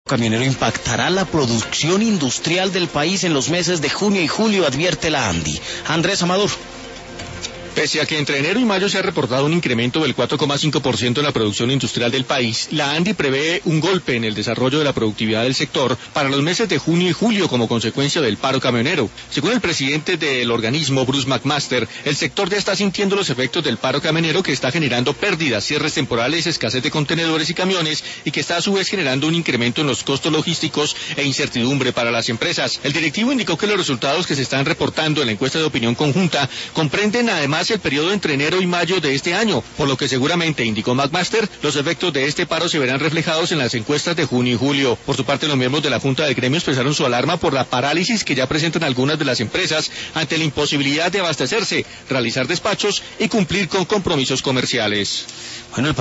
Camionero impactará la producción industrial del país en los meses de junio y julio, advierte la ANDI. Andrés Amador. Pese a que entre enero y mayo se ha reportado un incremento del 4,5% en la producción industrial del país, la ANDI prevé un golpe en el desarrollo de la productividad del sector para los meses de junio y julio como consecuencia del paro camionero. Según el presidente del organismo, Bruce McMaster, el sector ya está sintiendo los efectos del paro camionero, que está generando pérdidas, cierres temporales, escasez de contenedores y camiones, y que está a su vez generando un incremento en los costos logísticos e incertidumbre para las empresas. El directivo indicó que los resultados que se están reportando en la encuesta de opinión conjunta comprenden además el periodo entre enero y mayo de este año, por lo que seguramente, indicó McMaster, los efectos de este paro se verán reflejados en las encuestas de junio y julio. Por su parte, los miembros de la Junta del Gremio expresaron su alarma por la parálisis que ya presentan algunas de las empresas ante la imposibilidad de abastecerse, realizar despachos y cumplir con compromisos comerciales. Bueno,